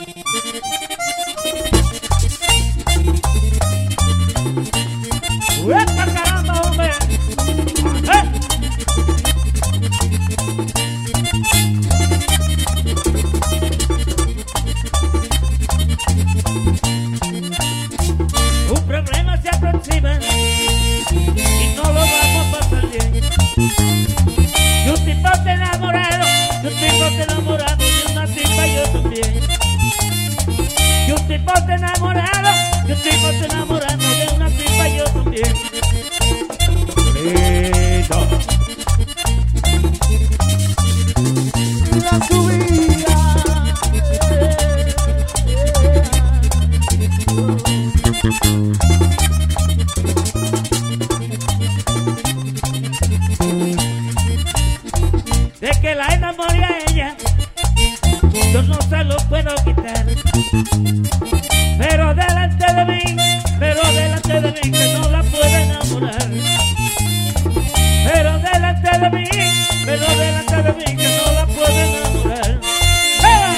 ¡Uepa, caramba, hombre! Un problema se aproxima y no lo vamos a pasar bien. Y un tipo te enamorado, y un tipo te enamorado de una tipa y yo también. Y un tipo te enamorado, y un tipo te enamorado de una tipa y yo también. Listo. La subida. De que la enamoré a ella, yo no se lo puedo quitar. Pero delante de mí, que no la puedo enamorar. Pero delante de mí, que no la puedo enamorar. ¡Eh!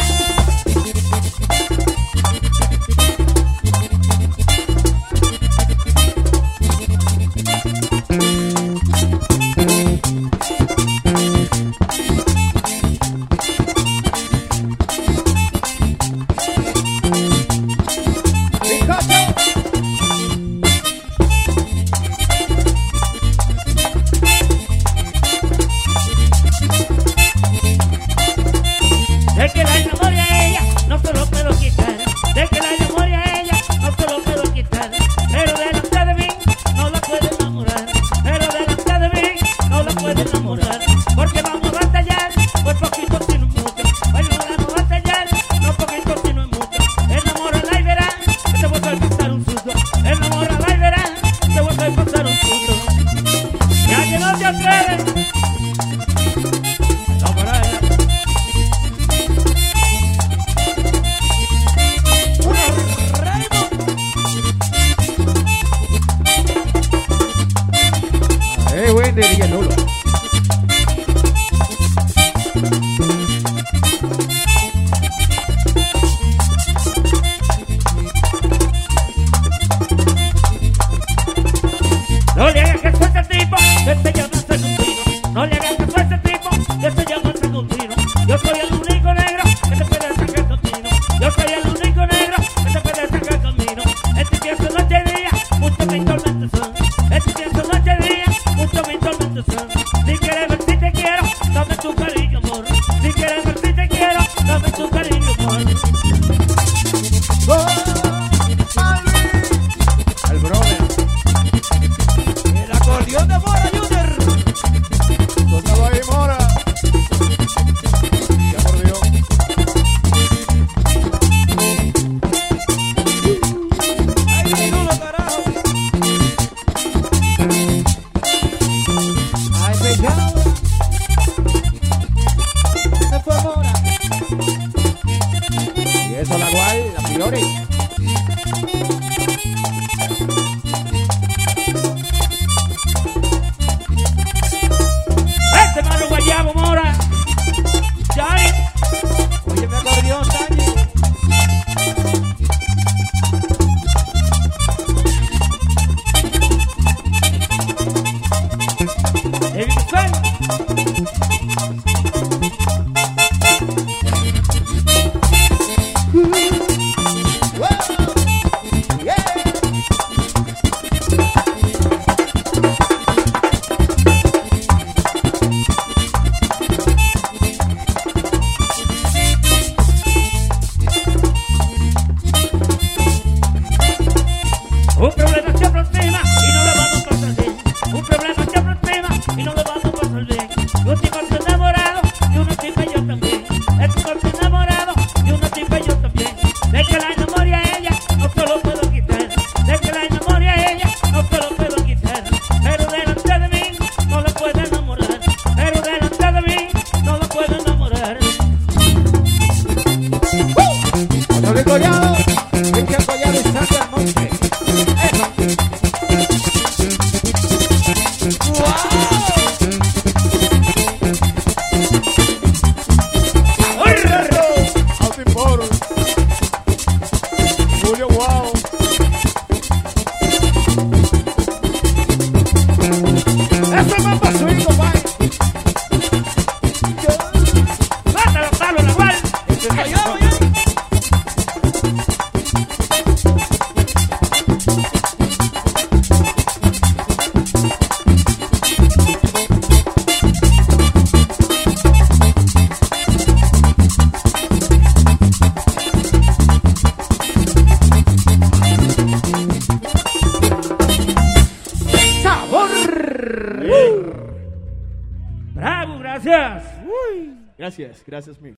De que la enamoré a ella, no se lo puedo quitar. De que la enamoré a ella, no se lo puedo quitar. Pero delante de mí, no la puedo enamorar. Pero delante de mí, no la puedo enamorar. Porque vamos a batallar, pues poquito si no mucho. Bueno, vamos a batallar, no poquito si no es mucho. Enamórala y verás, que te vuelve a pasar un susto. Enamórala y verás, que te vuelve a pasar un susto. Ya que no te atreves. Wendy y el Lolo. No le hagas caso a ese tipo, que se llama Secundino. No le hagas caso a ese tipo, que se llama Secundino. Yo soy el único negro que te puede sacar camino. Yo soy el único negro que te puede sacar camino. Este pienso noche y día, mucho mis tormentos son. Este pienso noche y día, mucho mis tormentos son. Si quieres ver si te quiero, dame tu cariño, amor. Si quieres ver si te quiero, dame tu cariño, amor. Al brother. El acordeón de Mora Junior. Suéltalo ahí, Mora. Ya acordeón. Ay, Lulo, carajo. Ay, pechado. Se fue Mora. Y eso la guay, la Fiori. Este mano guayabo, Mora. Chari. Oye, me acordeón, Sánchez. El suelo. Gracias. Gracias, gracias, mi.